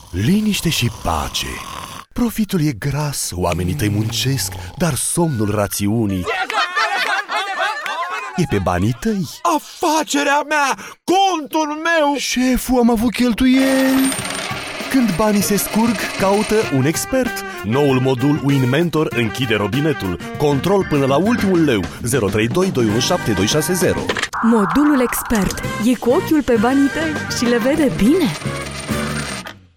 Liniște și pace. Profitul e gras, oamenii tăi muncesc, dar somnul rațiunii e pe banii tăi. Afacerea mea, contul meu! Șeful, am avut cheltuieli. Când banii se scurg, caută un expert. Noul modul Win Mentor închide robinetul. Control până la ultimul leu. 032 217 260. Modulul expert e cu ochiul pe banii tăi și le vede bine.